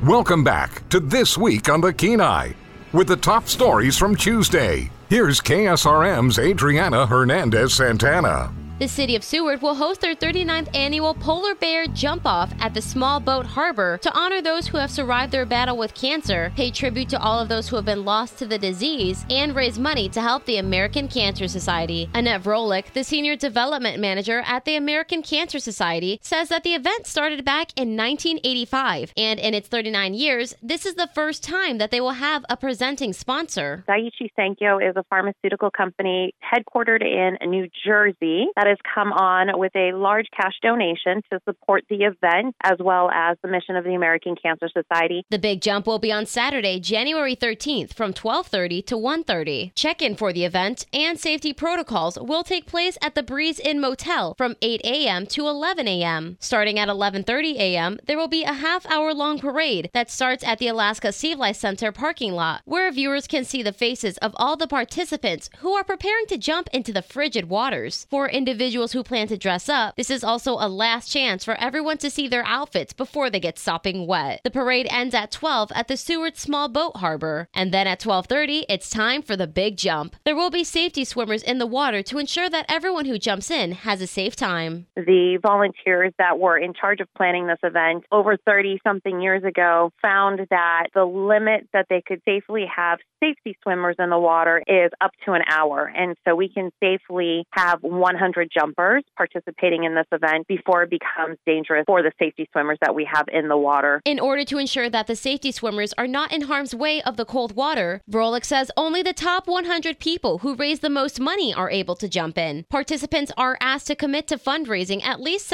Welcome back to This Week on the Kenai with the top stories from Tuesday. Here's KSRM's Adriana Hernandez-Santana. The city of Seward will host their 39th annual Polar Bear Jump-Off at the Small Boat Harbor to honor those who have survived their battle with cancer, pay tribute to all of those who have been lost to the disease, and raise money to help the American Cancer Society. Annette Vrolik, the Senior Development Manager at the American Cancer Society, says that the event started back in 1985, and in its 39 years, this is the first time that they will have a presenting sponsor. Daiichi Sankyo is a pharmaceutical company headquartered in New Jersey that has come on with a large cash donation to support the event as well as the mission of the American Cancer Society. The big jump will be on Saturday, January 13th from 12:30 to 1:30. Check-in for the event and safety protocols will take place at the Breeze Inn Motel from 8 a.m. to 11 a.m. Starting at 11:30 a.m., there will be a half-hour-long parade that starts at the Alaska Sea Life Center parking lot, where viewers can see the faces of all the participants who are preparing to jump into the frigid waters. For individuals who plan to dress up, this is also a last chance for everyone to see their outfits before they get sopping wet. The parade ends at 12 at the Seward Small Boat Harbor, and then at 12:30, it's time for the big jump. There will be safety swimmers in the water to ensure that everyone who jumps in has a safe time. The volunteers that were in charge of planning this event over 30-something years ago found that the limit that they could safely have safety swimmers in the water is up to an hour, and so we can safely have 100 jumpers participating in this event before it becomes dangerous for the safety swimmers that we have in the water. In order to ensure that the safety swimmers are not in harm's way of the cold water, Vrolik says only the top 100 people who raise the most money are able to jump in. Participants are asked to commit to fundraising at least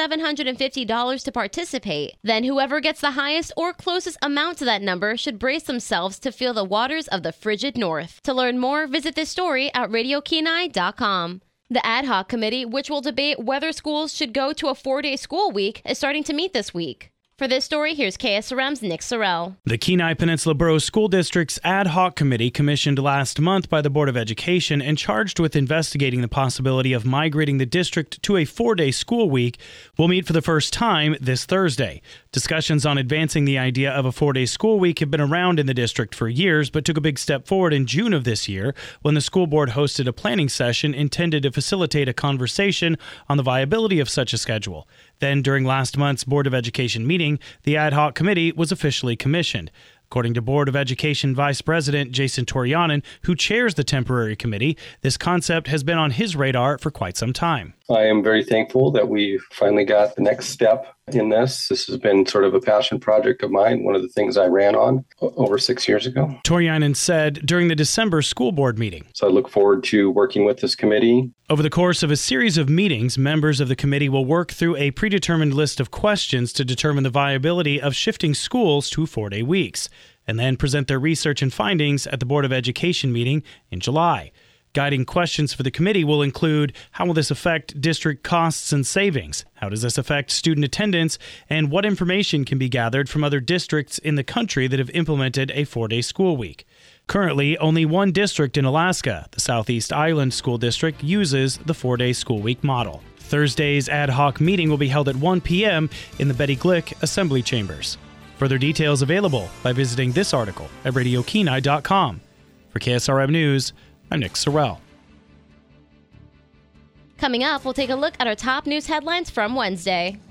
$750 to participate. Then whoever gets the highest or closest amount to that number should brace themselves to feel the waters of the frigid north. To learn more, visit this story at RadioKenai.com. The ad hoc committee, which will debate whether schools should go to a 4-day school week, is starting to meet this week. For this story, here's KSRM's Nick Sorrell. The Kenai Peninsula Borough School District's ad hoc committee, commissioned last month by the Board of Education and charged with investigating the possibility of migrating the district to a 4-day school week, will meet for the first time this Thursday. Discussions on advancing the idea of a 4-day school week have been around in the district for years, but took a big step forward in June of this year when the school board hosted a planning session intended to facilitate a conversation on the viability of such a schedule. Then, during last month's Board of Education meeting, the ad hoc committee was officially commissioned. According to Board of Education Vice President Jason Torianen, who chairs the temporary committee, this concept has been on his radar for quite some time. I am very thankful that we finally got the next step in this. This has been sort of a passion project of mine, one of the things I ran on over 6 years ago. Torianen said during the December school board meeting. So I look forward to working with this committee. Over the course of a series of meetings, members of the committee will work through a predetermined list of questions to determine the viability of shifting schools to 4-day weeks, and then present their research and findings at the Board of Education meeting in July. Guiding questions for the committee will include: how will this affect district costs and savings? How does this affect student attendance? And what information can be gathered from other districts in the country that have implemented a 4-day school week? Currently, only one district in Alaska, the Southeast Island School District, uses the 4-day school week model. Thursday's ad hoc meeting will be held at 1 p.m. in the Betty Glick Assembly Chambers. Further details available by visiting this article at RadioKenai.com. For KSRM News, I'm Nick Sorrell. Coming up, we'll take a look at our top news headlines from Wednesday.